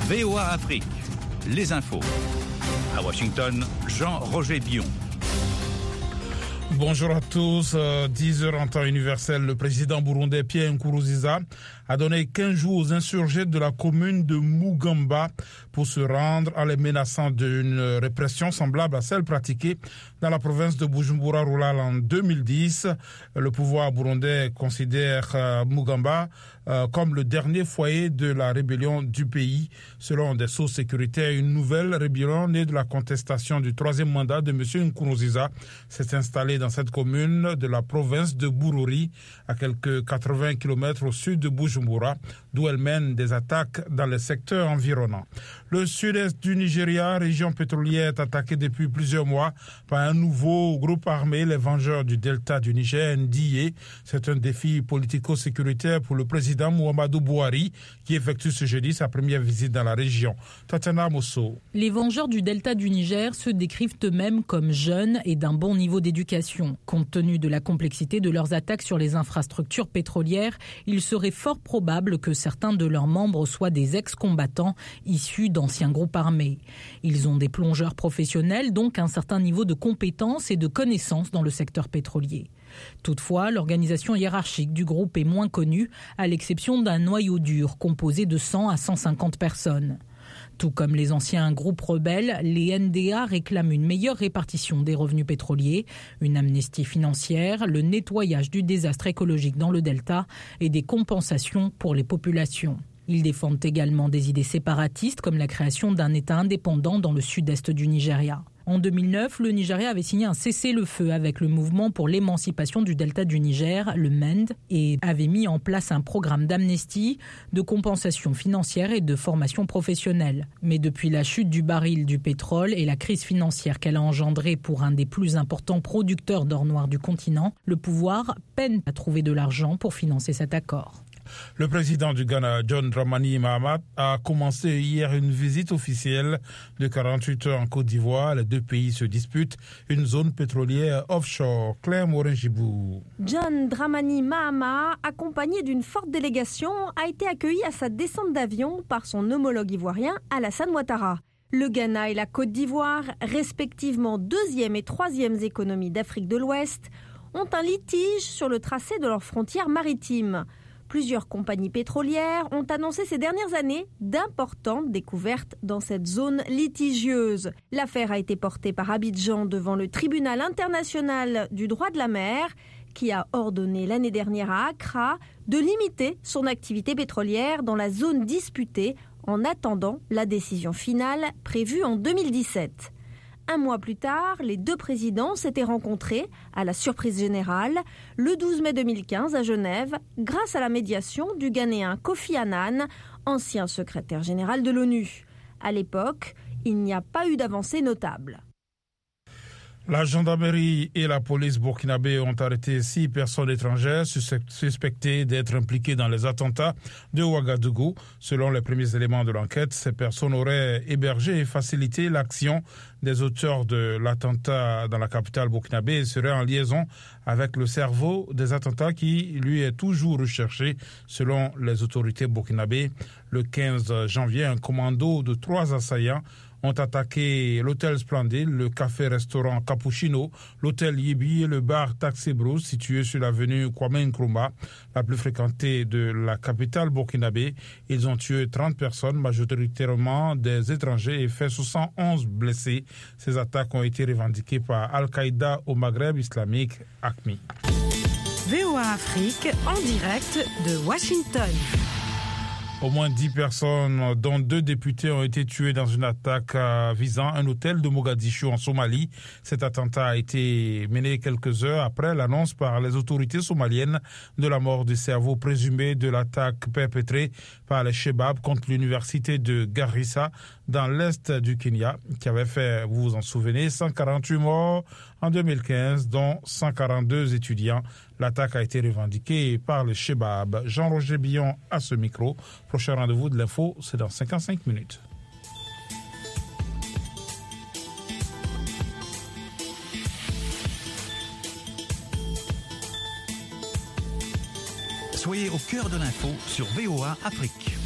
VOA Afrique, les infos. À Washington, Jean-Roger Billon. Bonjour à tous. 10h en temps universel, le président burundais Pierre Nkurunziza a donné 15 jours aux insurgés de la commune de Mugamba pour se rendre en les menaçant d'une répression semblable à celle pratiquée dans la province de Bujumbura-Rural en 2010. Le pouvoir burundais considère Mugamba comme le dernier foyer de la rébellion du pays. Selon des sources sécuritaires, une nouvelle rébellion née de la contestation du troisième mandat de M. Nkurunziza s'est installée dans cette commune de la province de Bururi, à quelques 80 km au sud de Bujumbura, d'où elle mène des attaques dans les secteurs environnants. Le sud-est du Nigeria, région pétrolière, est attaquée depuis plusieurs mois par un nouveau groupe armé, les Vengeurs du Delta du Niger, NDA. C'est un défi politico-sécuritaire pour le président Muhammadu Buhari, qui effectue ce jeudi sa première visite dans la région. Tatiana Mosso. Les Vengeurs du Delta du Niger se décrivent eux-mêmes comme jeunes et d'un bon niveau d'éducation. Compte tenu de la complexité de leurs attaques sur les infrastructures pétrolières, il serait fort probable que certains de leurs membres soient des ex-combattants issus d'anciens groupes armés. Ils ont des plongeurs professionnels, donc un certain niveau de compétences et de connaissances dans le secteur pétrolier. Toutefois, l'organisation hiérarchique du groupe est moins connue, à l'exception d'un noyau dur composé de 100 à 150 personnes. Tout comme les anciens groupes rebelles, les NDA réclament une meilleure répartition des revenus pétroliers, une amnistie financière, le nettoyage du désastre écologique dans le delta et des compensations pour les populations. Ils défendent également des idées séparatistes comme la création d'un État indépendant dans le sud-est du Nigeria. En 2009, le Nigeria avait signé un cessez-le-feu avec le mouvement pour l'émancipation du delta du Niger, le MEND, et avait mis en place un programme d'amnistie, de compensation financière et de formation professionnelle. Mais depuis la chute du baril du pétrole et la crise financière qu'elle a engendrée pour un des plus importants producteurs d'or noir du continent, le pouvoir peine à trouver de l'argent pour financer cet accord. Le président du Ghana, John Dramani Mahama, a commencé hier une visite officielle de 48 heures en Côte d'Ivoire. Les deux pays se disputent une zone pétrolière offshore. Claire Morin-Gibou. John Dramani Mahama, accompagné d'une forte délégation, a été accueilli à sa descente d'avion par son homologue ivoirien Alassane Ouattara. Le Ghana et la Côte d'Ivoire, respectivement deuxième et troisième économies d'Afrique de l'Ouest, ont un litige sur le tracé de leurs frontières maritimes. Plusieurs compagnies pétrolières ont annoncé ces dernières années d'importantes découvertes dans cette zone litigieuse. L'affaire a été portée par Abidjan devant le tribunal international du droit de la mer, qui a ordonné l'année dernière à Accra de limiter son activité pétrolière dans la zone disputée en attendant la décision finale prévue en 2017. Un mois plus tard, les deux présidents s'étaient rencontrés, à la surprise générale, le 12 mai 2015 à Genève, grâce à la médiation du Ghanéen Kofi Annan, ancien secrétaire général de l'ONU. À l'époque, il n'y a pas eu d'avancée notable. La gendarmerie et la police burkinabé ont arrêté 6 personnes étrangères suspectées d'être impliquées dans les attentats de Ouagadougou. Selon les premiers éléments de l'enquête, ces personnes auraient hébergé et facilité l'action des auteurs de l'attentat dans la capitale burkinabé et seraient en liaison avec le cerveau des attentats qui, lui, est toujours recherché. Selon les autorités burkinabé, le 15 janvier, un commando de 3 assaillants ont attaqué l'hôtel Splendide, le café-restaurant Cappuccino, l'hôtel Yibi et le bar Taxi Brousse situé sur l'avenue Kwame Nkrumah, la plus fréquentée de la capitale burkinabé. Ils ont tué 30 personnes, majoritairement des étrangers, et fait 71 blessés. Ces attaques ont été revendiquées par Al-Qaïda au Maghreb islamique, AQMI. VOA Afrique en direct de Washington. Au moins 10 personnes, dont 2 députés, ont été tués dans une attaque visant un hôtel de Mogadiscio en Somalie. Cet attentat a été mené quelques heures après l'annonce par les autorités somaliennes de la mort du cerveau présumé de l'attaque perpétrée par les Chebab contre l'université de Garissa dans l'est du Kenya, qui avait fait, vous vous en souvenez, 148 morts en 2015, dont 142 étudiants. L'attaque a été revendiquée par le Chebab. Jean-Roger Billon à ce micro. Prochain rendez-vous de l'info, c'est dans 55 minutes. Soyez au cœur de l'info sur VOA Afrique.